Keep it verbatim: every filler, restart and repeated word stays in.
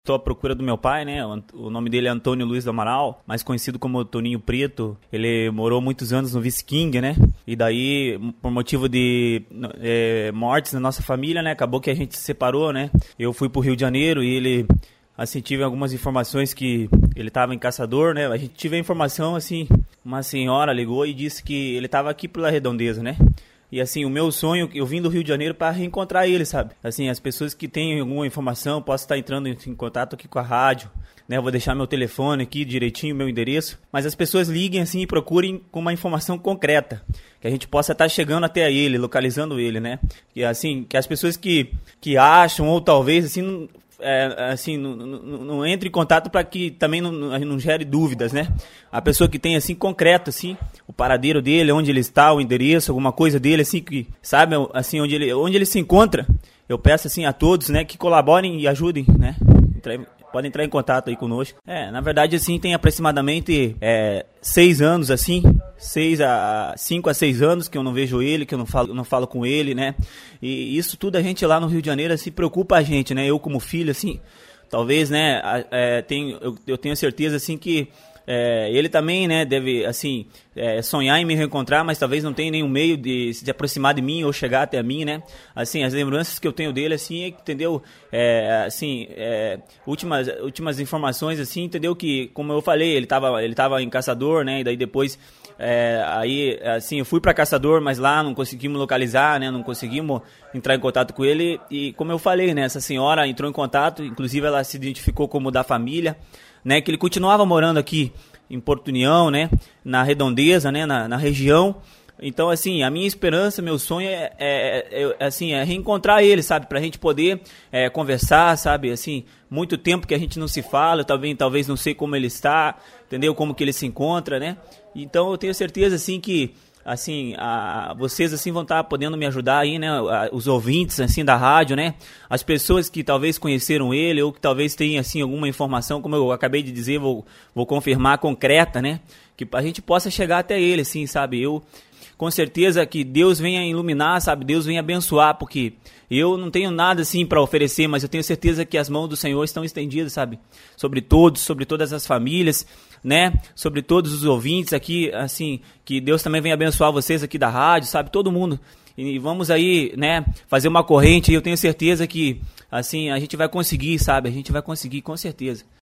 Estou à procura do meu pai, né? O nome dele é Antônio Luiz do Amaral, mais conhecido como Toninho Preto. Ele morou muitos anos no Vice King, né? E daí, por motivo de é, mortes na nossa família, né? Acabou que a gente se separou, né? Eu fui pro Rio de Janeiro e ele, assim, tive algumas informações que ele estava em Caçador, né? A gente tive a informação, assim, uma senhora ligou e disse que ele estava aqui pela Redondeza, né? E assim, o meu sonho, eu vim do Rio de Janeiro para reencontrar ele, sabe? Assim, as pessoas que têm alguma informação, posso estar entrando em, em contato aqui com a rádio, né? Eu vou deixar meu telefone aqui direitinho, meu endereço. Mas as pessoas liguem assim e procurem com uma informação concreta, que a gente possa estar chegando até ele, localizando ele, né? E assim, que as pessoas que, que acham ou talvez assim... É, assim, não, não, não entre em contato para que também não, não gere dúvidas, né? A pessoa que tem, assim, concreto, assim, o paradeiro dele, onde ele está, o endereço, alguma coisa dele, assim, que sabe, assim, onde ele, onde ele se encontra, eu peço, assim, a todos, né, que colaborem e ajudem, né? Podem entrar em contato aí conosco. É, na verdade, assim, tem aproximadamente é, seis anos, assim, seis a, cinco a seis anos que eu não vejo ele, que eu não falo, não falo com ele, né? E isso tudo a gente lá no Rio de Janeiro, assim, preocupa a gente, né? Eu como filho, assim, talvez, né, é, tem, eu, eu tenho certeza, assim, que É, ele também, né, deve, assim, é, sonhar em me reencontrar, mas talvez não tenha nenhum meio de se aproximar de mim ou chegar até mim, né? Assim, as lembranças que eu tenho dele, assim, entendeu? É, assim, é, últimas, últimas informações, assim, entendeu? Que, como eu falei, ele estava ele tava em Caçador, né? E daí depois, é, aí, assim, eu fui para Caçador, mas lá não conseguimos localizar, né? Não conseguimos entrar em contato com ele. E, como eu falei, né? Essa senhora entrou em contato, inclusive ela se identificou como da família, né, que ele continuava morando aqui em Porto União, né, na Redondeza, né, na, na região. Então, assim, a minha esperança, meu sonho é, é, é, assim, é reencontrar ele, sabe, pra gente poder é, conversar, sabe, assim, muito tempo que a gente não se fala, eu também, talvez não sei como ele está, entendeu, como que ele se encontra, né, então eu tenho certeza, assim, que assim, a, vocês assim vão estar podendo me ajudar aí, né, a, os ouvintes assim da rádio, né, as pessoas que talvez conheceram ele ou que talvez tenham assim alguma informação, como eu acabei de dizer, vou, vou confirmar, concreta, né, que a gente possa chegar até ele, assim, sabe, eu com certeza que Deus venha iluminar, sabe, Deus venha abençoar, porque eu não tenho nada assim para oferecer, mas eu tenho certeza que as mãos do Senhor estão estendidas, sabe, sobre todos, sobre todas as famílias, né, sobre todos os ouvintes aqui, assim, que Deus também venha abençoar vocês aqui da rádio, sabe, todo mundo, e vamos aí, né, fazer uma corrente, e eu tenho certeza que, assim, a gente vai conseguir, sabe, a gente vai conseguir, com certeza.